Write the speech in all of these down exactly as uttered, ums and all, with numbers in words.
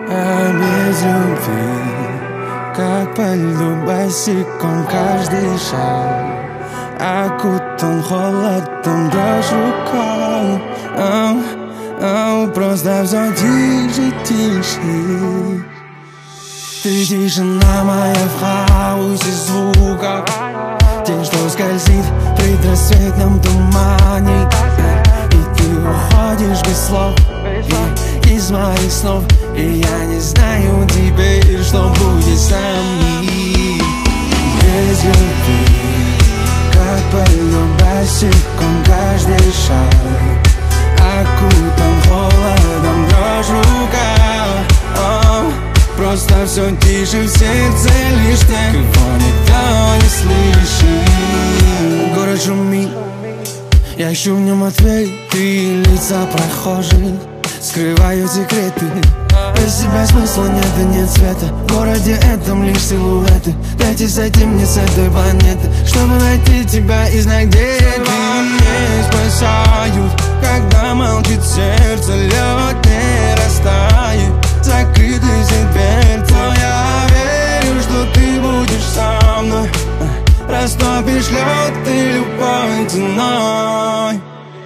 А без любви, как по льду босиком каждый шаг окутан холодом, дрожь рука. Ау, ау, просто все тише, тише. Ты тишина моя в хаосе звуков, тень, что скользит в предрассветном тумане. И ты уходишь без слов из моих снов, и я не знаю теперь, что будет с нами. Без любви, как по льду босиком каждый шаг окутан холодом, дрожь рука. О, просто все тише в сердце, лишь те, кого никто не слышит. Город шумит, я ищу в нем ответы, лица прохожих скрывают секреты. Без тебя смысла нет и нет света. В городе этом лишь силуэты. Дайте сойти мне с этой планеты, чтобы найти тебя и знать, где ты. Не спасают, когда молчит сердце, лед не растает, закрытый все дверцы. Но я верю, что ты будешь со мной, растопишь лед и любой ценой.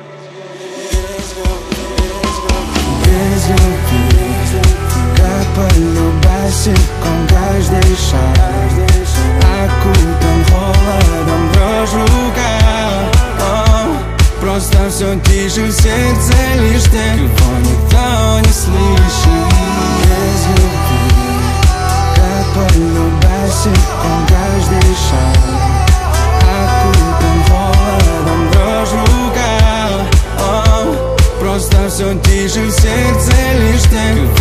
Без любви, как по льду босиком каждый шаг окутан холодом, дрожь рука. О, просто все тише в сердце, лишь те, кого никто не слышит. Без любви, как по льду босиком каждый шаг окутан холодом, дрожь рука. О, просто все тише в сердце, лишь те,